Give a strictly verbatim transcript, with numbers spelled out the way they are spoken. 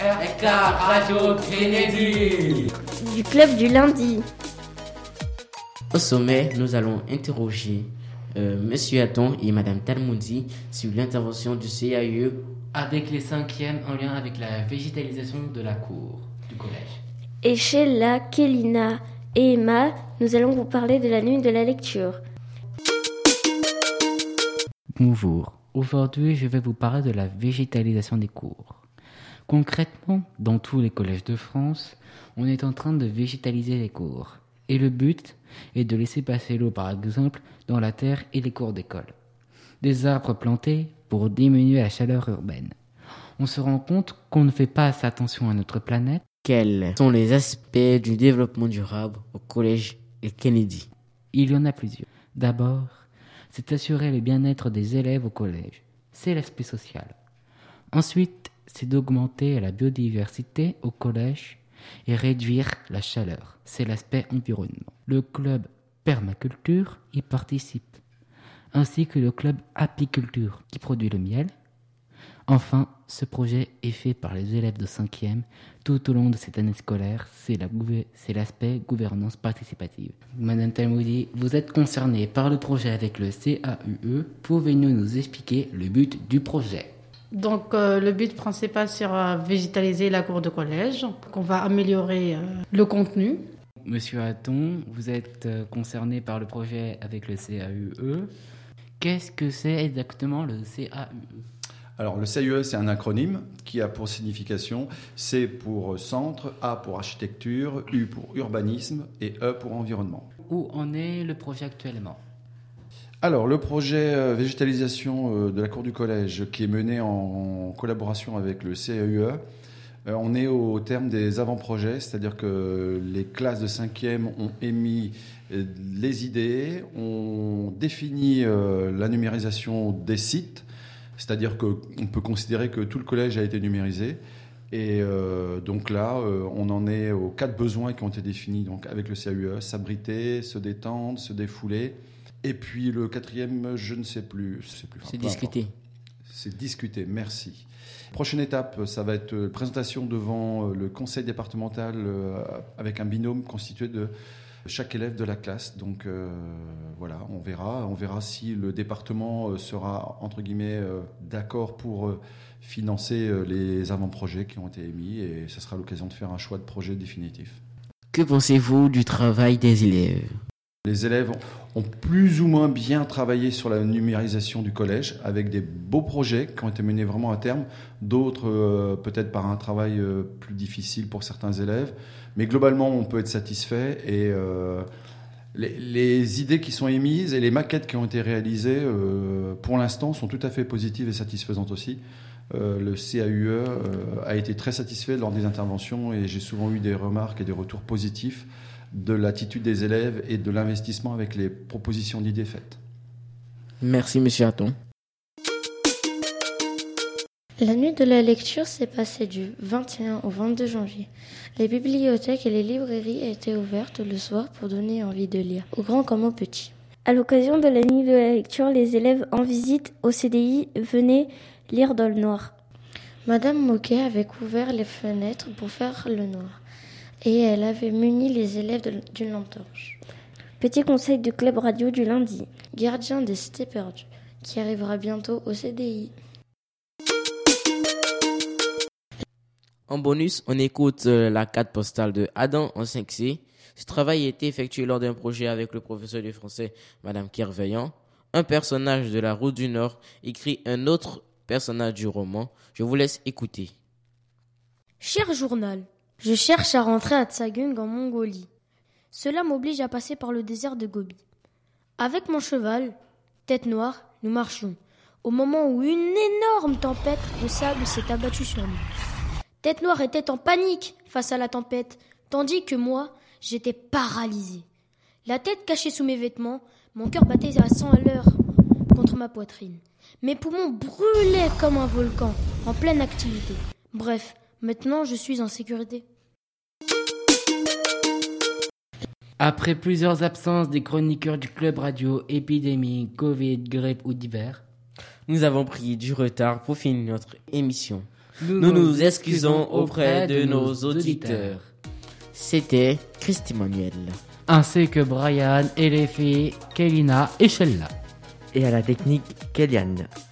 R K Radio Kennedy du club du lundi. Au sommet, nous allons interroger euh, Monsieur Hatton et Madame Talmoudi sur l'intervention du C A U E avec les cinquièmes en lien avec la végétalisation de la cour du collège. Et Sheila, Kélina et Emma, nous allons vous parler de la nuit de la lecture. Bonjour, aujourd'hui je vais vous parler de la végétalisation des cours. Concrètement, dans tous les collèges de France, on est en train de végétaliser les cours. Et le but est de laisser passer l'eau par exemple dans la terre et les cours d'école. Des arbres plantés pour diminuer la chaleur urbaine. On se rend compte qu'on ne fait pas assez attention à notre planète. Quels sont les aspects du développement durable au collège et Kennedy? Il y en a plusieurs. D'abord, c'est assurer le bien-être des élèves au collège. C'est l'aspect social. Ensuite, c'est d'augmenter la biodiversité au collège et réduire la chaleur. C'est l'aspect environnement. Le club permaculture y participe, ainsi que le club apiculture qui produit le miel. Enfin, ce projet est fait par les élèves de cinquième tout au long de cette année scolaire. C'est, la gouver- c'est l'aspect gouvernance participative. Madame Talmoudi, vous êtes concernée par le projet avec le C A U E. Pouvez-vous nous expliquer le but du projet? Donc euh, le but principal sera végétaliser la cour de collège, qu'on va améliorer euh, le contenu. Monsieur Hatton, vous êtes euh, concerné par le projet avec le C A U E. Qu'est-ce que c'est exactement le C A U E? Alors le C A U E, c'est un acronyme qui a pour signification C pour centre, A pour architecture, U pour urbanisme et E pour environnement. Où en est le projet actuellement? Alors, le projet euh, végétalisation euh, de la cour du collège qui est mené en collaboration avec le C A U E, euh, on est au terme des avant-projets, c'est-à-dire que les classes de cinquième ont émis euh, les idées, ont défini euh, la numérisation des sites, c'est-à-dire qu'on peut considérer que tout le collège a été numérisé. Et euh, donc là, euh, on en est aux quatre besoins qui ont été définis donc, avec le C A U E, s'abriter, se détendre, se défouler. Et puis le quatrième, je ne sais plus. C'est, plus, C'est discuter. C'est discuter, merci. Prochaine étape, ça va être présentation devant le conseil départemental euh, avec un binôme constitué de chaque élève de la classe. Donc euh, voilà, on verra. On verra si le département sera, entre guillemets, euh, d'accord pour euh, financer euh, les avant-projets qui ont été émis. Et ce sera l'occasion de faire un choix de projet définitif. Que pensez-vous du travail des élèves? Les élèves ont plus ou moins bien travaillé sur la numérisation du collège avec des beaux projets qui ont été menés vraiment à terme, d'autres euh, peut-être par un travail euh, plus difficile pour certains élèves. Mais globalement, on peut être satisfait et euh, les, les idées qui sont émises et les maquettes qui ont été réalisées, euh, pour l'instant, sont tout à fait positives et satisfaisantes aussi. Euh, le C A U E euh, a été très satisfait lors des interventions et j'ai souvent eu des remarques et des retours positifs de l'attitude des élèves et de l'investissement avec les propositions d'idées faites. Merci, Monsieur Hatton. La nuit de la lecture s'est passée du vingt et un au vingt-deux janvier. Les bibliothèques et les librairies étaient ouvertes le soir pour donner envie de lire, aux grands comme aux petits. À l'occasion de la nuit de la lecture, les élèves en visite au C D I venaient lire dans le noir. Madame Moquet avait couvert les fenêtres pour faire le noir. Et elle avait muni les élèves de, d'une lampe torche. Petit conseil du club radio du lundi. Gardien des cités perdues, qui arrivera bientôt au C D I. En bonus, on écoute euh, la carte postale de Adam en cinq C. Ce travail a été effectué lors d'un projet avec le professeur de français, Madame Kerveillant. Un personnage de la Route du Nord écrit un autre personnage du roman. Je vous laisse écouter. Cher journal, je cherche à rentrer à Tsagung en Mongolie. Cela m'oblige à passer par le désert de Gobi. Avec mon cheval, tête noire, nous marchions, au moment où une énorme tempête de sable s'est abattue sur nous. Tête noire était en panique face à la tempête, tandis que moi, j'étais paralysé. La tête cachée sous mes vêtements, mon cœur battait à cent à l'heure contre ma poitrine. Mes poumons brûlaient comme un volcan, en pleine activité. Bref, maintenant, je suis en sécurité. Après plusieurs absences des chroniqueurs du club radio, épidémie, Covid, grippe ou divers, nous avons pris du retard pour finir notre émission. Nous nous excusons auprès de nos auditeurs. C'était Christy Manuel. Ainsi que Brian et les filles Kelina et Sheila. Et à la technique, Kéliane.